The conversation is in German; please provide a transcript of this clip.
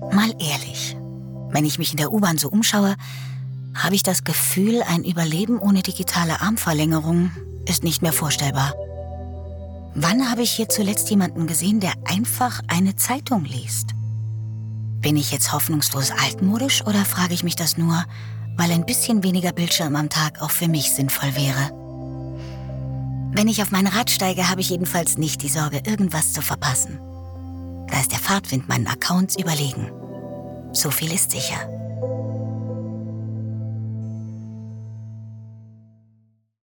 Mal ehrlich, wenn ich mich in der U-Bahn so umschaue, habe ich das Gefühl, ein Überleben ohne digitale Armverlängerung ist nicht mehr vorstellbar. Wann habe ich hier zuletzt jemanden gesehen, der einfach eine Zeitung liest? Bin ich jetzt hoffnungslos altmodisch oder frage ich mich das nur, weil ein bisschen weniger Bildschirm am Tag auch für mich sinnvoll wäre? Wenn ich auf mein Rad steige, habe ich jedenfalls nicht die Sorge, irgendwas zu verpassen. Da ist der Fahrtwind meinen Accounts überlegen. So viel ist sicher.